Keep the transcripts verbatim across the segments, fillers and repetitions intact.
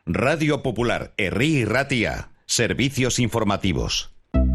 Radio Popular, Herri y Ratia. Servicios informativos.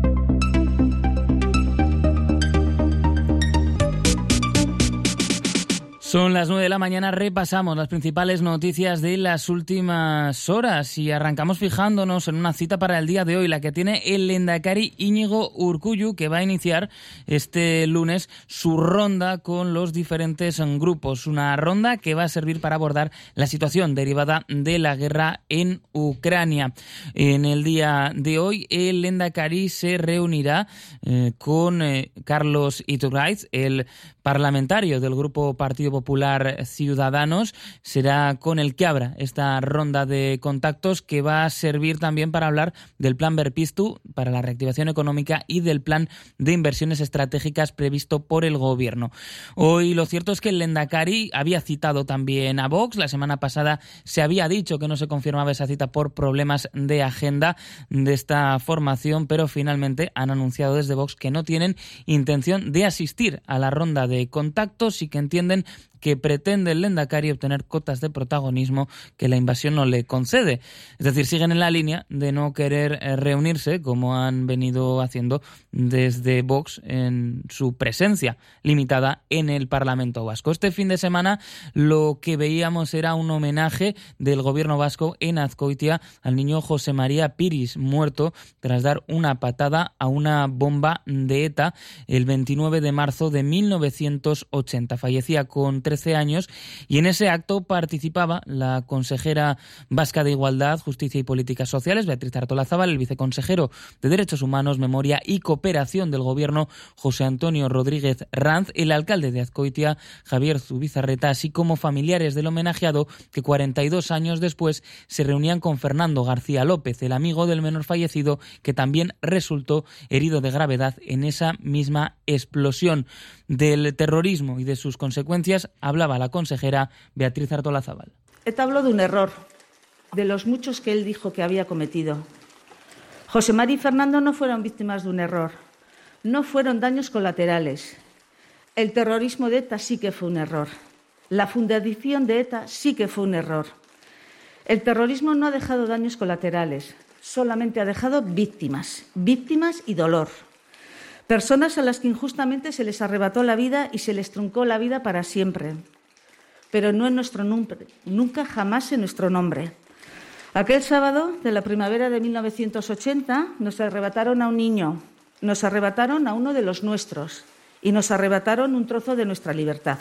Son las nueve de la mañana, repasamos las principales noticias de las últimas horas y arrancamos fijándonos en una cita para el día de hoy, la que tiene el lehendakari Íñigo Urkullu, que va a iniciar este lunes su ronda con los diferentes grupos. Una ronda que va a servir para abordar la situación derivada de la guerra en Ucrania. En el día de hoy, el lehendakari se reunirá eh, con eh, Carlos Iturgaiz, el parlamentario del Grupo Partido Popular Ciudadanos. Será con el que abra esta ronda de contactos, que va a servir también para hablar del plan Berpiztu para la reactivación económica y del plan de inversiones estratégicas previsto por el Gobierno. Hoy lo cierto es que el lehendakari había citado también a Vox. La semana pasada se había dicho que no se confirmaba esa cita por problemas de agenda de esta formación, pero finalmente han anunciado desde Vox que no tienen intención de asistir a la ronda de contactos y que entienden que pretende el lehendakari obtener cotas de protagonismo que la invasión no le concede. Es decir, siguen en la línea de no querer reunirse, como han venido haciendo desde Vox en su presencia limitada en el Parlamento Vasco. Este fin de semana lo que veíamos era un homenaje del gobierno vasco en Azkoitia al niño José María Piris, muerto tras dar una patada a una bomba de ETA el veintinueve de marzo de mil novecientos ochenta. Fallecía con trece años y en ese acto participaba la consejera vasca de Igualdad, Justicia y Políticas Sociales, Beatriz Artolazabal, el viceconsejero de Derechos Humanos, Memoria y Cooperación del Gobierno, José Antonio Rodríguez Ranz, el alcalde de Azkoitia, Javier Zubizarreta, así como familiares del homenajeado que cuarenta y dos años después se reunían con Fernando García López, el amigo del menor fallecido, que también resultó herido de gravedad en esa misma explosión. Del terrorismo y de sus consecuencias hablaba la consejera Beatriz Artolazabal. ETA habló de un error, de los muchos que él dijo que había cometido. José María y Fernando no fueron víctimas de un error, no fueron daños colaterales. El terrorismo de ETA sí que fue un error. La fundación de ETA sí que fue un error. El terrorismo no ha dejado daños colaterales, solamente ha dejado víctimas, víctimas y dolor. Personas a las que injustamente se les arrebató la vida y se les truncó la vida para siempre. Pero no en nuestro nombre, nunca jamás en nuestro nombre. Aquel sábado de la primavera de mil novecientos ochenta nos arrebataron a un niño, nos arrebataron a uno de los nuestros y nos arrebataron un trozo de nuestra libertad.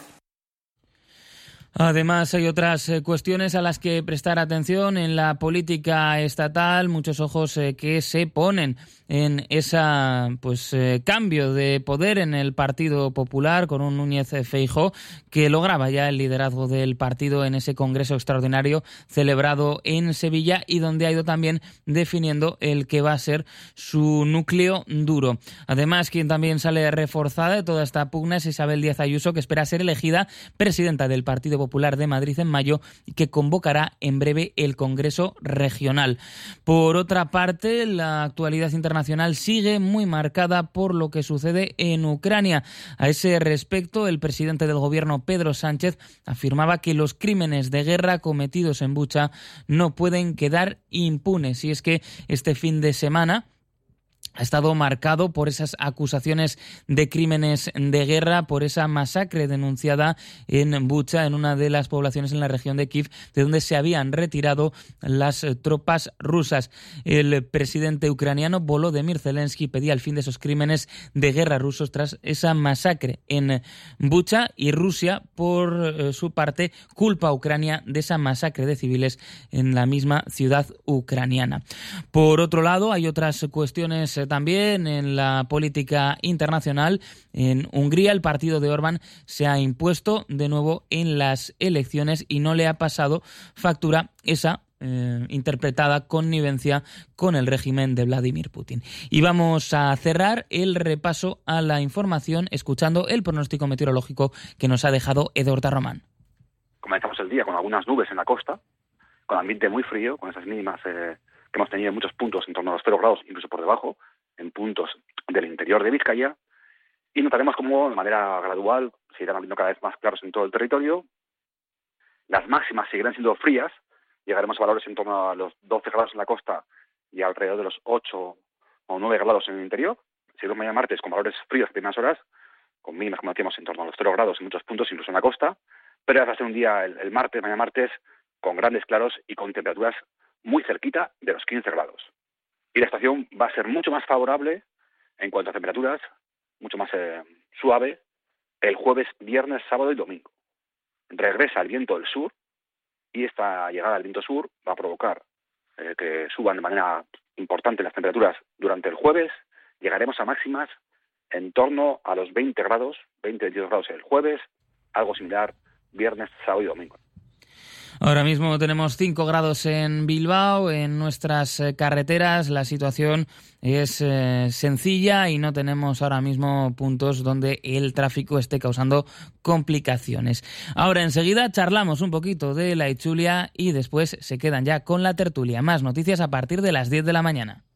Además, hay otras cuestiones a las que prestar atención en la política estatal, muchos ojos eh, que se ponen en ese pues, eh, cambio de poder en el Partido Popular con un Núñez Feijóo que lograba ya el liderazgo del partido en ese congreso extraordinario celebrado en Sevilla y donde ha ido también definiendo el que va a ser su núcleo duro. Además, quien también sale reforzada de toda esta pugna es Isabel Díaz Ayuso, que espera ser elegida presidenta del Partido Popular de Madrid en mayo y que convocará en breve el Congreso Regional. Por otra parte, la actualidad internacional sigue muy marcada por lo que sucede en Ucrania. A ese respecto, el presidente del gobierno, Pedro Sánchez, afirmaba que los crímenes de guerra cometidos en Bucha no pueden quedar impunes. Y es que este fin de semana ha estado marcado por esas acusaciones de crímenes de guerra, por esa masacre denunciada en Bucha, en una de las poblaciones en la región de Kiev, de donde se habían retirado las tropas rusas. El presidente ucraniano Volodymyr Zelensky pedía el fin de esos crímenes de guerra rusos tras esa masacre en Bucha, y Rusia, por su parte, culpa a Ucrania de esa masacre de civiles en la misma ciudad ucraniana. Por otro lado, hay otras cuestiones también en la política internacional. En Hungría, el partido de Orbán se ha impuesto de nuevo en las elecciones y no le ha pasado factura esa eh, interpretada connivencia con el régimen de Vladimir Putin. Y vamos a cerrar el repaso a la información escuchando el pronóstico meteorológico que nos ha dejado Edorta Román. Comenzamos el día con algunas nubes en la costa, con ambiente muy frío, con esas mínimas eh, que hemos tenido en muchos puntos en torno a los cero grados, incluso por debajo, en puntos del interior de Vizcaya, y notaremos cómo de manera gradual se irán abriendo cada vez más claros en todo el territorio. Las máximas seguirán siendo frías, llegaremos a valores en torno a los doce grados en la costa y alrededor de los ocho o nueve grados en el interior. Seguimos mañana martes con valores fríos en primeras horas, con mínimas, como decíamos, en torno a los cero grados en muchos puntos, incluso en la costa, pero va a ser un día, el, el martes, mañana martes, con grandes claros y con temperaturas muy cerquita de los quince grados. Y la estación va a ser mucho más favorable en cuanto a temperaturas, mucho más eh, suave, el jueves, viernes, sábado y domingo. Regresa el viento del sur y esta llegada del viento sur va a provocar eh, que suban de manera importante las temperaturas durante el jueves. Llegaremos a máximas en torno a los veinte grados, veinte a veintidós grados el jueves, algo similar viernes, sábado y domingo. Ahora mismo tenemos cinco grados en Bilbao, en nuestras eh, carreteras la situación es eh, sencilla y no tenemos ahora mismo puntos donde el tráfico esté causando complicaciones. Ahora enseguida charlamos un poquito de la Itzulia y después se quedan ya con la tertulia. Más noticias a partir de las diez de la mañana.